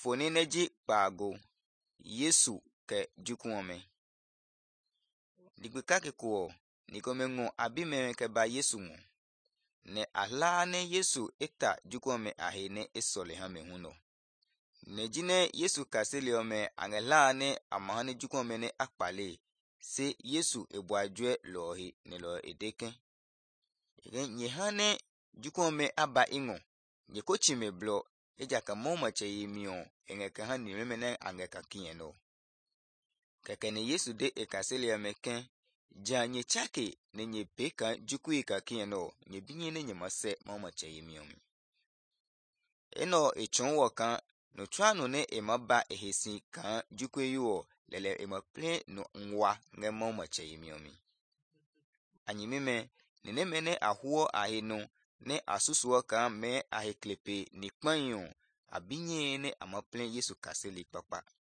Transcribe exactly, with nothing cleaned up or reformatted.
foni neji pago Yesu ke jukuome. Digbeka ke kuo nikomengo abime ke ba Yesu ngo. Ne ala ne Yesu eta jukuome ahine esole ha mehuno. Ne jine Yesu kaseliome angela ne amahane jukuome ne akpale se Yesu ebuajwe lohi ne lo edeke. Egen yehane jukuome aba ingo. Nye kochime blo eja ka moma che yimio enge ka hani memene ange ka kieno. Keke ne Yesu de ekaseliome ken ja nye chake ne nye peka jukui ka kieno nye binye ne nye mase moma che yimio. Eno echonwo kan no twano ne emaba ehesi kan jukwe yuo lele emaple no nwa nge moma che yimiomi. Anyimime nene mene ahuo ahino ne asusuo kan me aheklepe ni kpanyo abinye ne amaple Yesu kaseli papa.